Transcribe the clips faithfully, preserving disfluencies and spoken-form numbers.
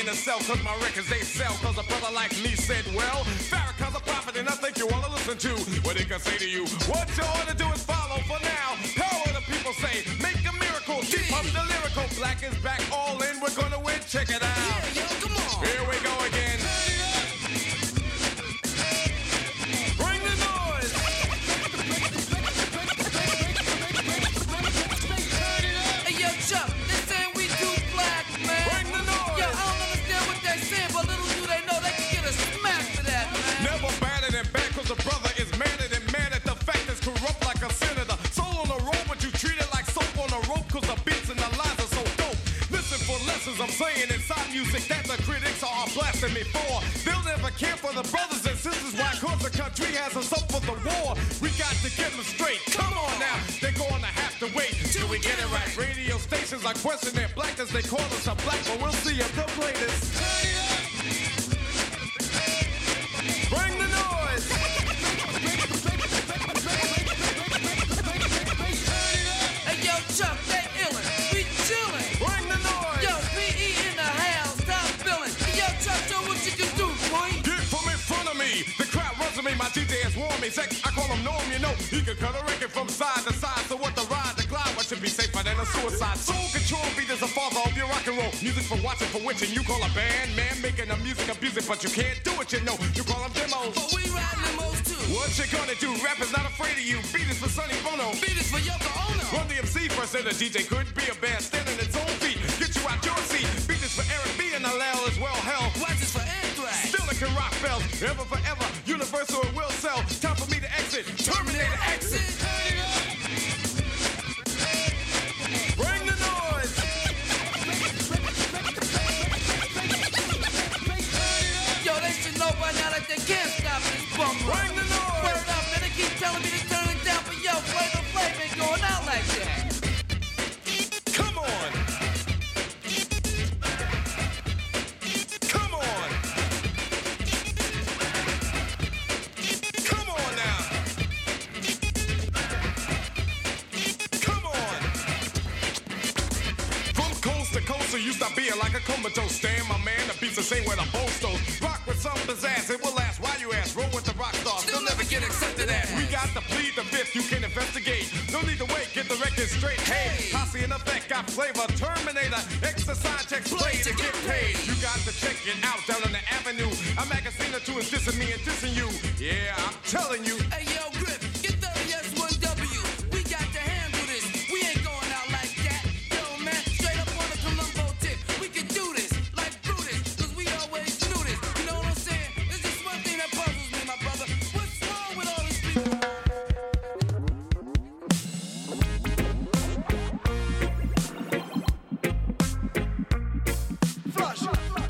in itself, cause my records they sell. Cause a brother like me said, well, Farrakhan's a prophet and I think you wanna listen to what he can say to you. What you ought to do is follow for now. Power the people say, make a miracle, keep up the lyrical. Black is back, all in, we're gonna win, check it out. Yeah, yo, come on. Here we go again. Bring the noise. Hey, yo, Chuck, they saying we too black, man. Bring the noise. Yo, I don't understand what they saying, but little do they know they can get a smack for that, man. Never batted and bad, cause the brother is mad at and mad at the fact that's corrupt like a senator. Soul on the road, but you treat it like soap on a rope, cause the beats and the lines are so dope. Listen for lessons I'm saying inside music that the critics are blasting me for. They'll never care for the brothers and sisters, why? Cause the country has us up for the war. We got to get them straight. Come on now, they're gonna have to wait till we get it right. Radio stations are questioning their blackness. They call us a black, but we'll see if they'll play this. Bring the noise. Hey, yo, Chuck, they illin', we chillin'. Bring the noise. Yo, P E in the house, stop feeling. Hey, yo, Chuck, show what you can do, boy. Get from in front of me. The crowd runs to me. My D J has warned me. Sex, I call him Norm, you know. He can cut a record from side to side. So what the ride, the glide, what should be safer than a suicide? Soul control beat is the father of your rock and roll. Music for watching, for witching. You call a band, man, making the music abuse it, but you can't do it, you know. You call them demos. But we riding demos too. What you gonna do? Rap is not afraid of you. Beat is for Sonny Bono. Beat is for Yoko Ono. Run D M C first, and the D J could be a band standing its own feet. Get you out your seat. Beat is for Eric B and Alel as well. Hell, Watch is for Anthrax. still it can rock bells. Ever forever, universal it will sell. Time for me to exit. Terminator exit. Bring the noise. Yo, they should know by now that they can't stop this bum run. Bring the noise. Word up, man, they keep telling me to turn it down, but yo, Flavor Flav ain't going out like that. Come on. Come on. Come on now. Come on. From coast to coast, so you stop being like a comatose. Stand, my man, the beats the same way the boastos. Rock with some pizzazz, it will last. Why you ask? Roll with the rock stars. They'll never get accepted as. We got to plead the fifth, you can investigate. No need to wait, get the record straight. Hey, posse in effect, got flavor. Terminator, exercise checks, play to get paid. You got to check it out down on the avenue. A magazine or two is dissing me and dissing you. Yeah, I'm telling you. Hey, yo, Grip, get thirty S one W. We got to handle this. We ain't going out like that. Yo, man, straight up on the Columbo tip. We can do this like Brutus, cause we always knew this. You know what I'm saying? There's just one thing that puzzles me, my brother. What's wrong with all these people? Flash.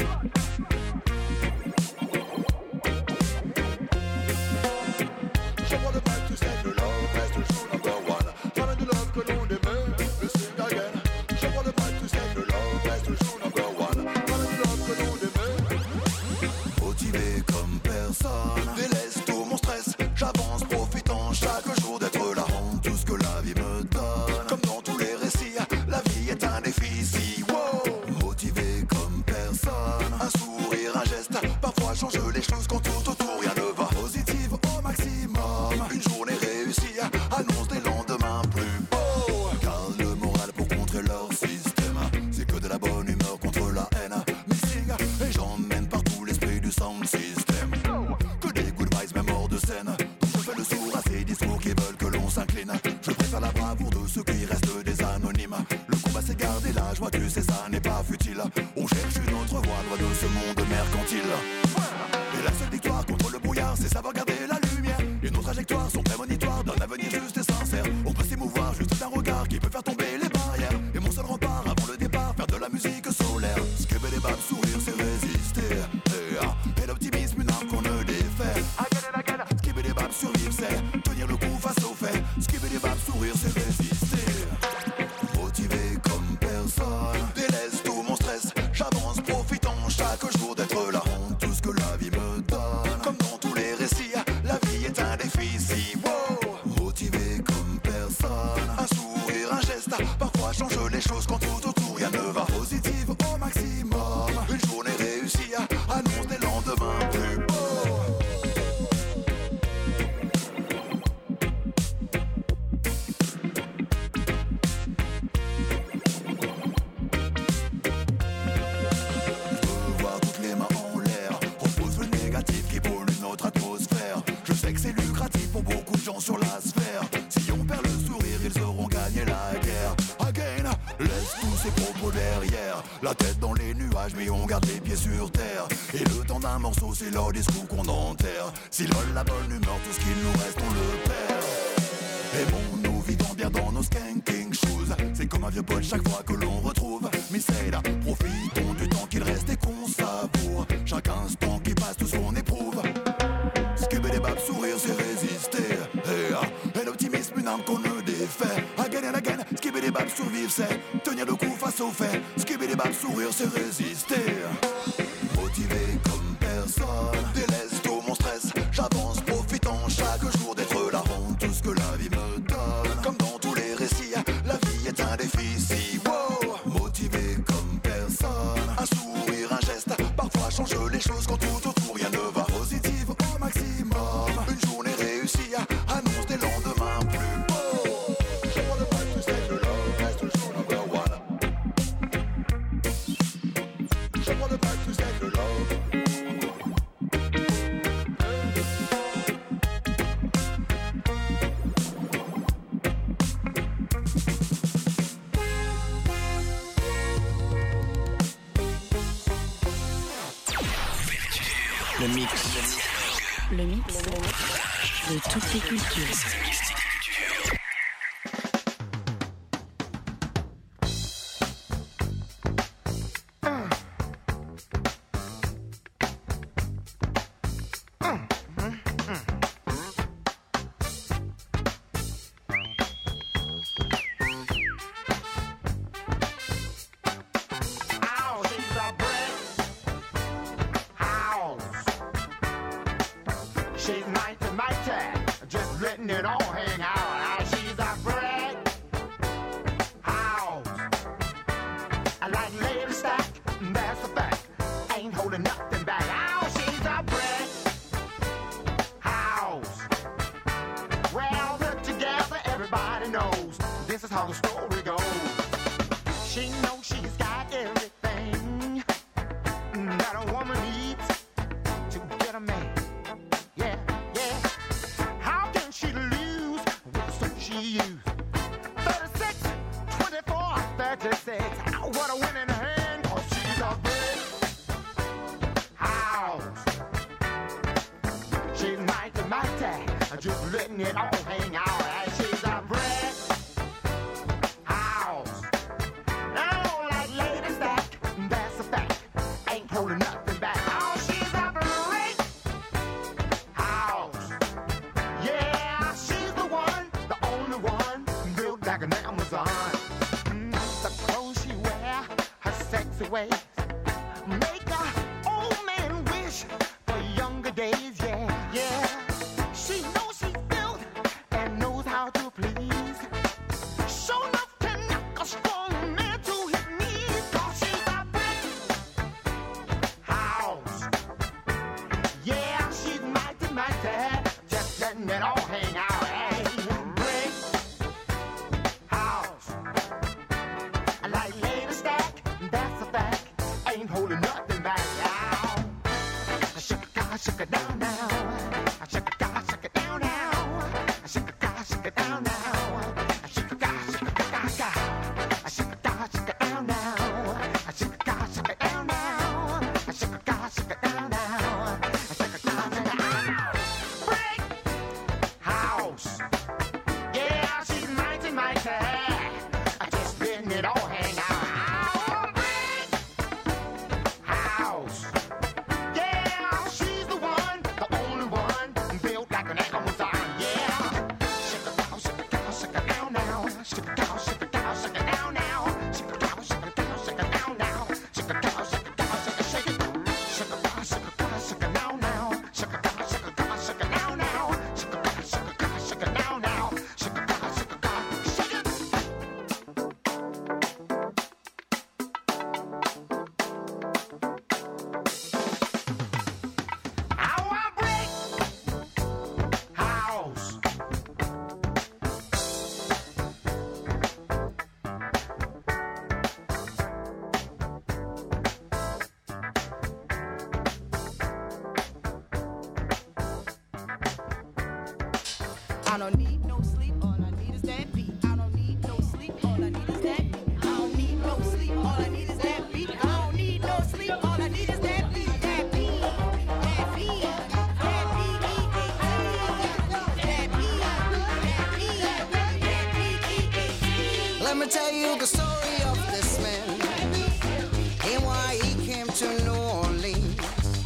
Je vois le mal, tu sais que love reste toujours number one. Parle de love que l'on aimait, le sing again. Je vois le mal, tu sais que love reste toujours number one. Parle de love que l'on aimait. Motivé comme personne, délaisse tout mon stress. J'avance, profitant chaque jour d'être là. Rends tout ce que la vie me donne. Comme dans tous les récits, la vie est un défi. Si, wow. Motivé comme personne, un sourire, un geste. Parfois change les choses quand tout autour rien ne va. Positive au maximum, une journée réussie annonce des lendemains plus beaux. Garde le moral pour contrer leur système. C'est que de la bonne humeur contre la haine. Mixing, et j'emmène partout l'esprit du sound system. Que des good vibes même hors de scène. Donc je fais le sourd à ces discours qui veulent que l'on s'incline. Je préfère la bravoure de ceux qui restent des anonymes. Le combat c'est garder la joie, tu sais ça n'est pas futile. On cherche une autre voie, loin de ce monde mercantile. Et la seule victoire contre le brouillard, c'est savoir garder la lumière. Et nos trajectoires sont prémonitoires d'un avenir juste et sincère. On peut s'émouvoir juste d'un regard qui peut faire tomber les barrières. Et mon seul rempart avant le départ, faire de la musique solaire. Skibber des babs, sourire, c'est résister. Et, ah, et l'optimisme, une arme qu'on ne défait. Again and again, skibber des babs, survivre, c'est tenir le coup face aux faits. Skibber des babs, sourire, c'est résister. Motivé comme personne, délaisse tout mon stress. J'avance, profitant chaque jour d'être là. Rends tout ce que la vie me donne. Comme dans tous les récits, la vie est un défi. Si, wow. Motivé comme personne, un sourire, un geste. Parfois change les choses quand tout autour rien ne va. Positive au maximum, une journée réussie. verrière. La tête dans les nuages mais on garde les pieds sur terre. Et le temps d'un morceau c'est leur discours qu'on enterre. Si l'ol la bonne humeur, tout ce qu'il nous reste on le perd. Aimons-nous, vivons bien dans nos skanking shoes. C'est comme un vieux pote chaque fois que l'on retrouve Miss Ada. Profitons du temps qu'il reste et qu'on savoure chaque instant qui passe, tout ce qu'on éprouve. Skibidi-bab, sourire c'est résister. Et, ah, et l'optimisme, une âme qu'on ne défait. Again and again, skibidi-bab, survivre c'est tenir le coup face aux faits. Skibidi-bab, sourire c'est résister. Motivé comme personne, délaisse tout mon stress. J'avance, profitant chaque jour d'être là. Rends tout ce que la vie me donne. Comme dans tous les récits, la vie est un défi. Si, wow, motivé comme personne. Un sourire, un geste, parfois change les choses quand tout autour rien ne va. Positive au maximum, une journée réussie annonce des lendemains plus beaux. Je vois le vibe, tu sais que love reste toujours number one. Je vois le vibe, tu sais que love. Le mix. Le mix de toutes les cultures. Let me tell you the story of this man and why he came to New Orleans.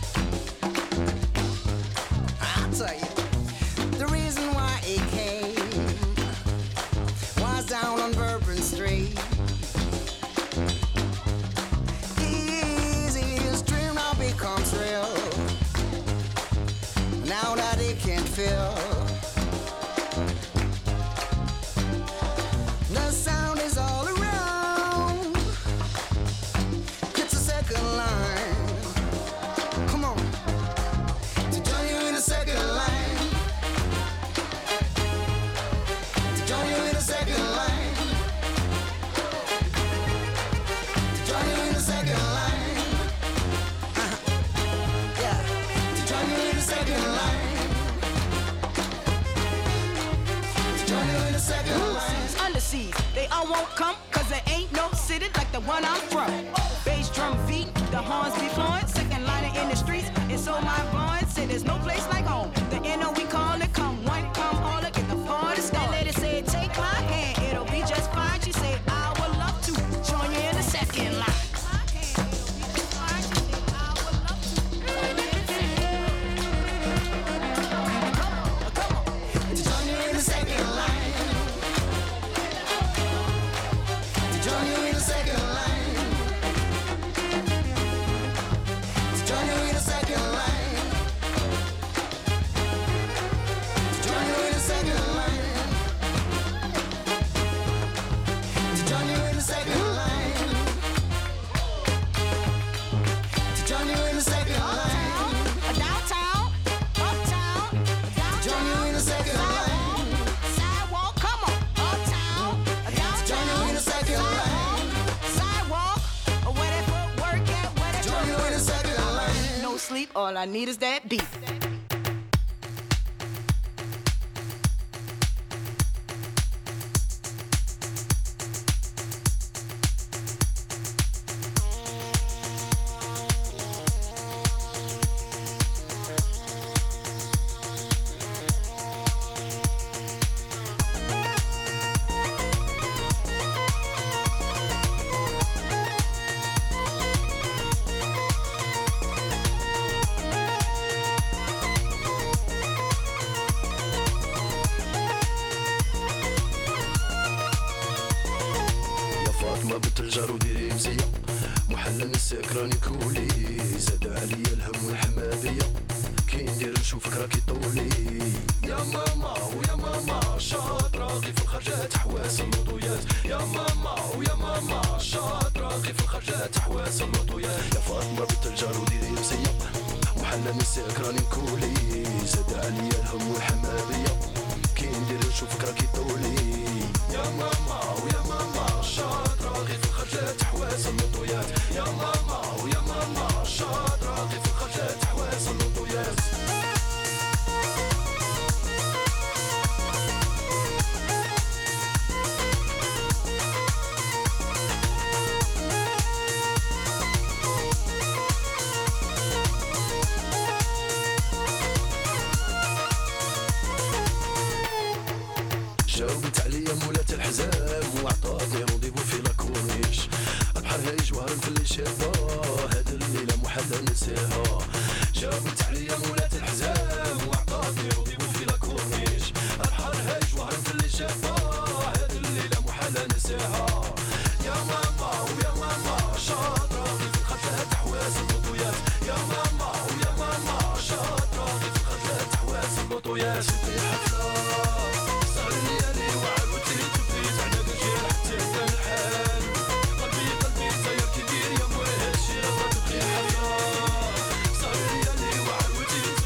I'll tell you, the reason why he came was down on Bourbon Street. His, his dream now becomes real, now that he can't feel. The sound is all around. It's a second line. Come on. To join you in the second line. To join you in the second line. To join you in the second line. Uh-huh. Yeah. To join you in the second line. To join you in the second line. Underseas, they all won't come, cause there ain't no city like the one I'm from. Bass drum beat, the horns be flowing, second liner in the streets, and so my boys say there's no place like home. The N O we call it, come one, come all, get the party started. Lady said, take my hand, it'll be just fine. She said, I would love to join you in the second line. To join you in the second line. To join you in the second line. To join you in the second line. To join you in the second line. To join you in the second line. To join you in the second line. Downtown, uptown, To join you in the second line. sidewalk, come on, uptown, To join you in the second line. sidewalk, where that footwork at, where that Join you in the second line. no sleep, all I need is that beat. يا فاطمة بنت الجار وديري مزية محلى نساك راني كولي زاد عليا الهم والحمادية كي ندير نشوفك راكي طولي يا ماما ويا ماما شاطرة غي في الخرجات حواس اللوطويات يا ماما ويا ماما شاطرة غي في الخرجات حواس اللوطويات يا فاطمة بنت الجار وديري مزية محلى نساك راني كولي زاد عليا الهم والحمادية كي ندير نشوفك راكي طولي يا ماما ويا ماما شاطرة غي في الخرجات حواس اللوطويات يا ماما ويا ماما شاطرة غي في الخرجات حواس اللوطويات جاوبت عليا مولات الحزام وعطاتني رونديفو في لاكورنيش البحر هايج وهرب في اللي شافاه هاد الليلة محلى نساها جاوبت عليا مولات الحزام وعطاتني رونديفو في لاكورنيش البحر هايج وهرب في اللي شافاه هاد الليلة محلى نساها يا ماما ويا ماما شاطرة غي في الخرجات حواس اللوطويات يا ماما ويا ماما شاطرة غي في الخرجات حواس اللوطويات في حفلة صار ليالي وعاودتي تبديت على دجال حتى كان الحال قلبي قلبي ساير كبير يا موهاش راه تبقي حفلة صار ليالي وعاودتي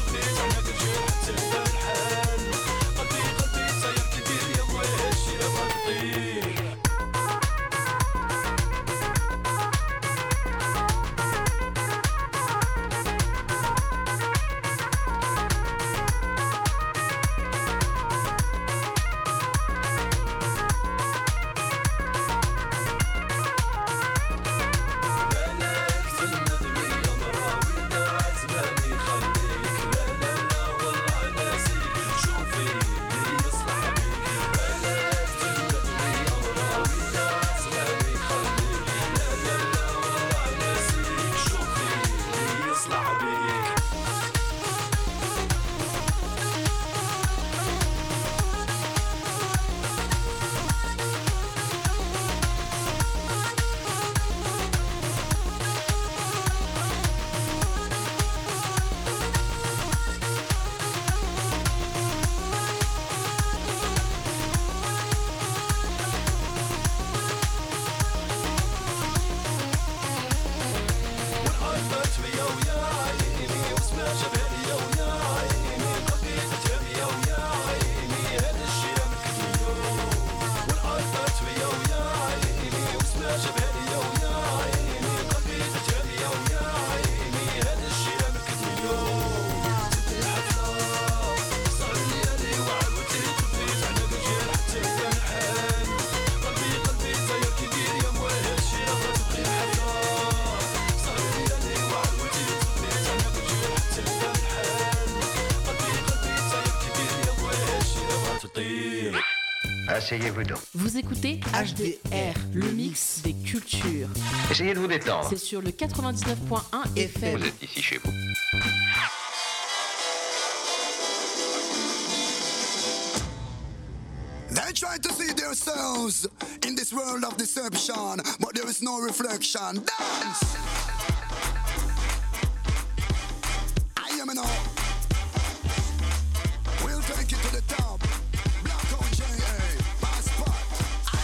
asseyez-vous donc. Vous écoutez H D R, le mix des cultures. Essayez de vous détendre. C'est sur le quatre-vingt-dix-neuf point un F M. Vous êtes ici chez vous. They try to see themselves in this world of deception, but there is no reflection. Dance! I am now. We'll take it to the top. Black O J A, passport. I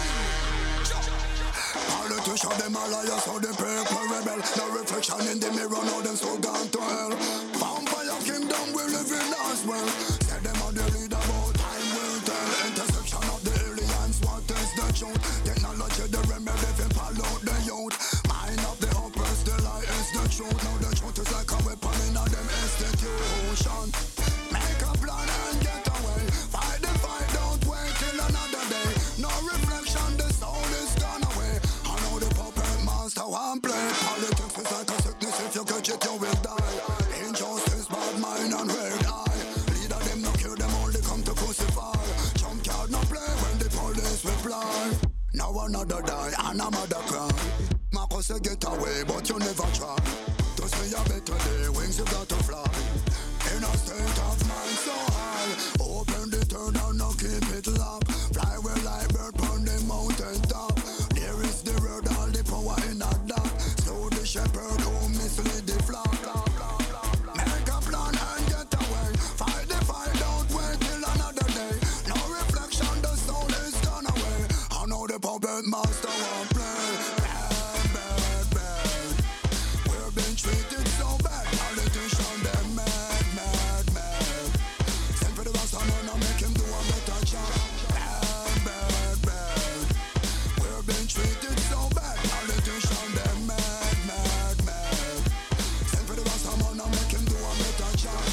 sing. Politicians, them are liars, so the people rebel. No reflection in the mirror, now them so gone to hell. Vampire kingdom, we live in as well. Say them are the leader, about time will tell. Intersection of the aliens, what is the truth? Technology, the remedy, if you follow the youth. Mind of the oppressed, the lie is the truth. Now the truth is like a weapon in a them institution. Make a plan and get away. Fight the fight, don't wait till another day. No reflection, the soul is gone away. I know the puppet master won't play. Politics is like a sickness, if you catch it, you will die. Injustice, bad mind and red eye. Leader them no cure, them only come to crucify. Jump card no play when the police reply. Now another die and a mother cry. Marcus say get away, but you never try. To see a better day, wings you got to fly. In a state of mind so high. Open the turn and now keep it locked. Fly well like bird on the mountain top. There is the word, all the power in a dark. So the shepherd who mislead the flock. Make a plan and get away. Fight the fight, don't wait till another day. No reflection, the soul is gone away. I know the puppet master won't play. Bad, bad, bad. We're being treated so bad. Politicians, they're mad, mad, mad. Send for the boss and now make him do a better job. Bad, bad, bad. We're being treated so bad. Politicians, they're mad, mad, mad. Send for the boss and now make him do a better job.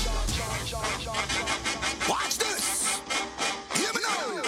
Watch this. Hear me now.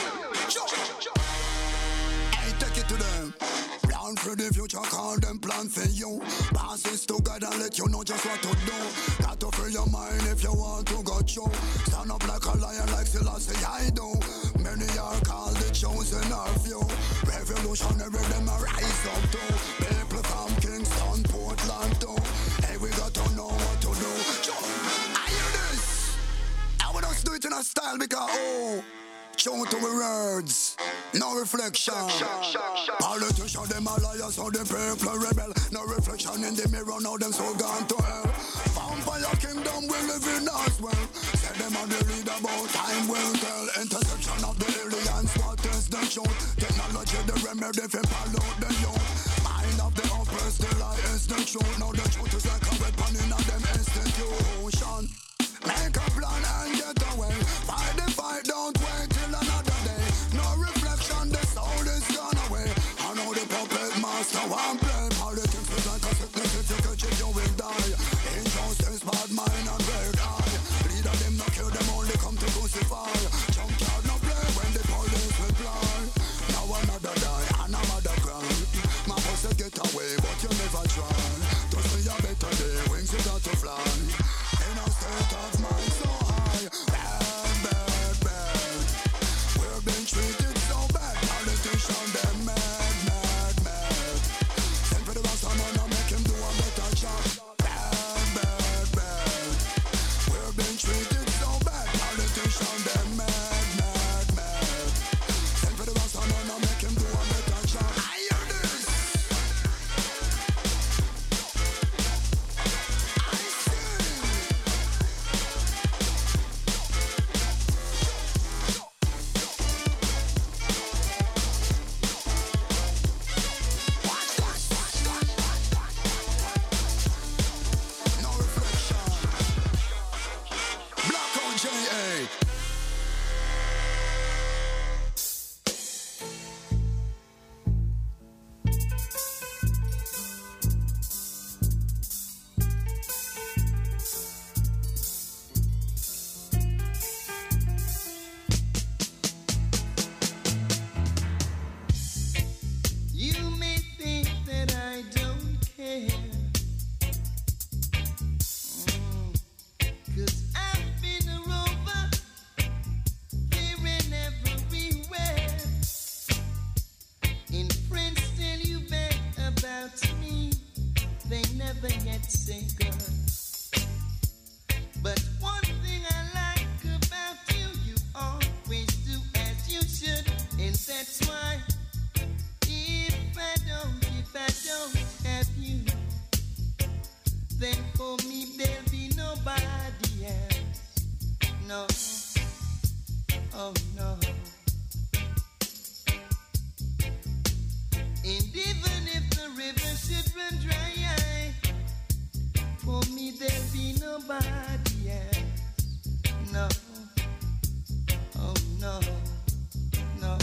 Hey, take it to them. Plan for the future, call them plan for you. Passes together and let you know just what to do. Got to free your mind if you want to go through. Stand up like a lion, like Selassie I do. Many are called the chosen are few. Revolutionary, them a rise up too. People from Kingston, Portland too. Hey, we got to know what to do. I hear this. I want us to do it in a style because oh, true to the words, no reflection. Politicians, them a liars, so the people rebel. No reflection in the mirror, now them so gone to hell. Vampire kingdom, we live in as well. Say them are the leader, about time will tell. Intersection of the aliens, what is the truth? Technology, the remedy, if you follow the youth. Mind of the oppressed, the lie is the truth. Now the truth is like a weapon in a them institution. Make a plan and get away. Fight the fight, don't wait till another day. No reflection, the soul is gone away. I know the puppet master won't play. Politics is like a sickness, if you catch it, you will die. Injustice, bad mind and red eye. Leader them no cure, them only come to crucify. Jump card no play when the police reply. Now another die and another cry. My boss say get away, but you never try. To see a better day, wings you got to fly. In a state of mind so high. Bad, bad, bad. We're being treated so bad. Politicians, they're mad, mad, mad. Send for the boss and now make him do a better job. Bad, bad, bad. We're being treated so bad. Politicians, they're mad, mad, mad. Send for the boss and now make him do a better job. I hear this. I see. never yet say good. But one thing I like about you, you always do as you should, and that's why if I don't, if I don't have you, then for me there'll be nobody else. No, oh no. And even if the river should run dry, for me there'll be nobody else. No, oh no, no.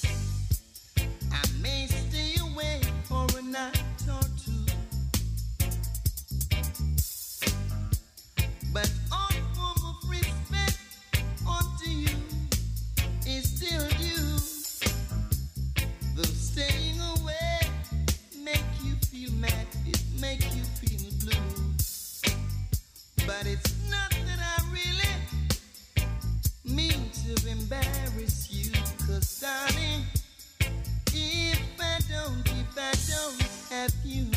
I may stay away for a night or two, but all form of respect unto you is still due. Though staying away make you feel mad, it make you feel blue. But it's not that I really mean to embarrass you, 'cause darling, if I don't, if I don't have you,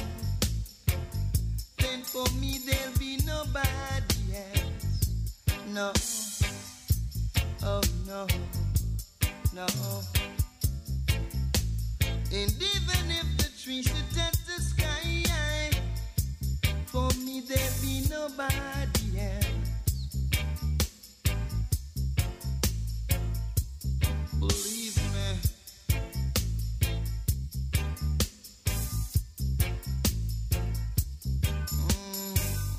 then for me there'll be nobody else. No, oh no, no. And even if the trees should touch the sky, for me there'll be nobody else. Believe me. Mm.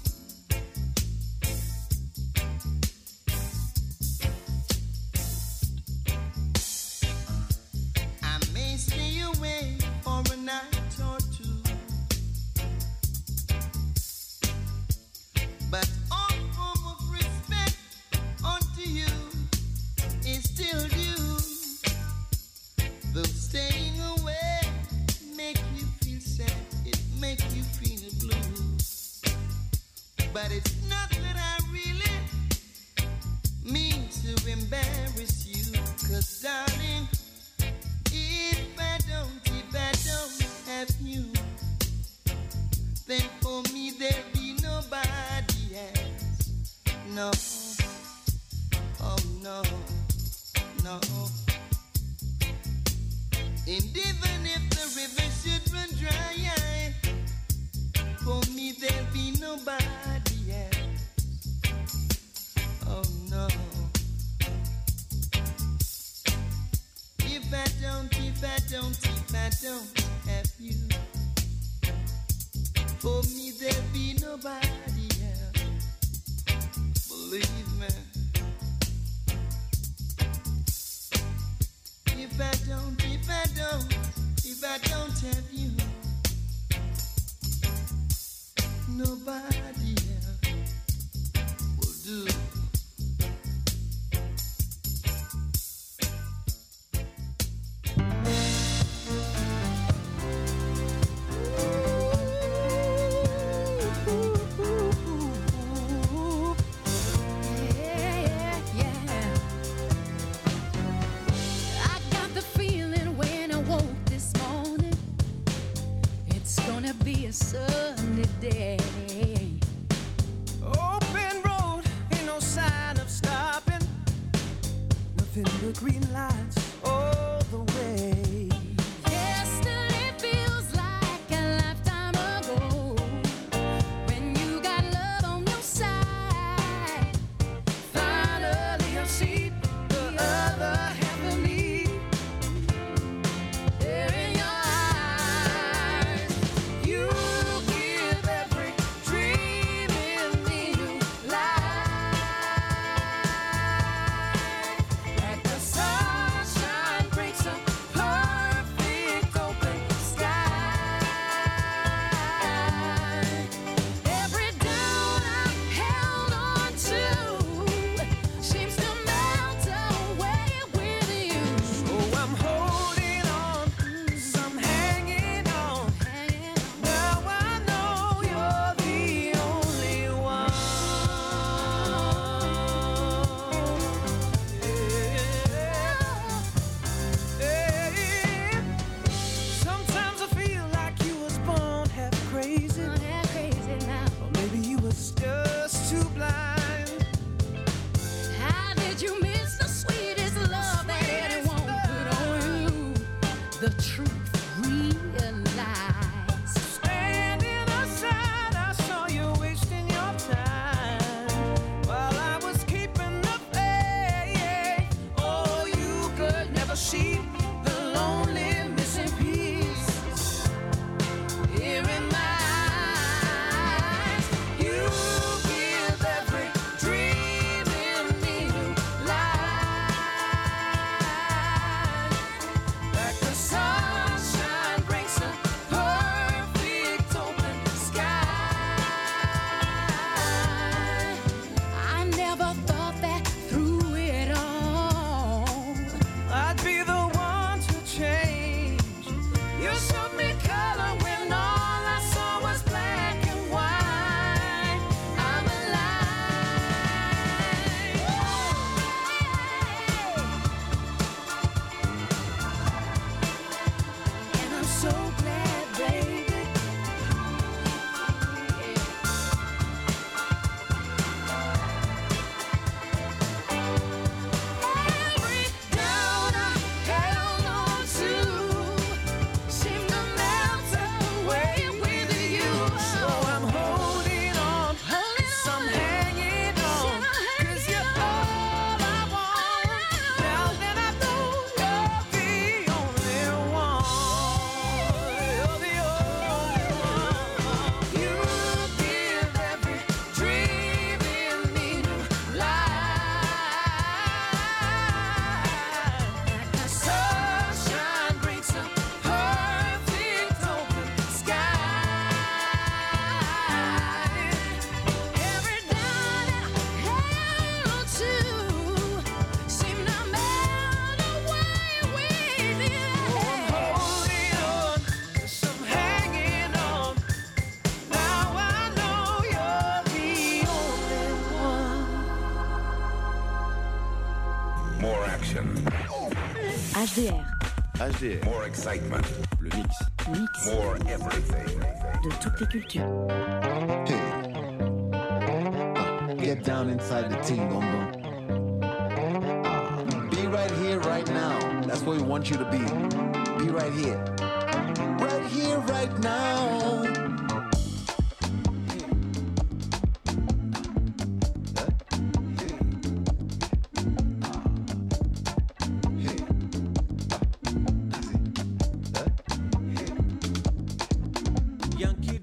I may stay away for a night or two, but all form of respect unto you is still due. Though staying away make you feel sad, it make you feel blue. But it's not that I really mean to embarrass you, 'cause darling, if I don't, if I don't have you, then for me there'll be nobody else. No, oh no, no. And even if the river should run dry, for me there'll be nobody else. Oh no. If I don't, if I don't, if I don't have you, for me there'll be nobody else. Believe me. If I don't, if I don't, if I don't have you, nobody else will do. Be a sunny day. Open road, ain't no sign of stopping. Nothing but green lights all the way. Yesterday feels like a lifetime ago, when you got love on your side. Finally I see the other half of me. There in your eyes, you the truth realized. Standing aside, I saw you wasting your time while I was keeping the faith. Oh, you could never see the lonely missing piece here in my eyes. You give every dream in me new life, like the sunshine breaks a perfect open sky. I never thought that through it all I'd be the one to change. You showed me color when all I saw was black and white. I'm alive. and I'm so glad, baby. Every doubt I held on to seemed to melt away with you. So I'm holding on, some hanging on, 'cause you're all I want. Now that I know you're the only one, you're the only one. You give every dream in me new life, like the sunshine breaks a perfect open sky. Every doubt I held on to seemed to melt away with you. Holding on, some hanging on. Now I know you're the only one. More action, H D R, H D R, more excitement, le mix. mix more everything. de toutes les cultures. Hey. Ah, get down inside the team, Gombo. Ah, be right here, right now. That's where we want you to be. Be right here. Right here, right now.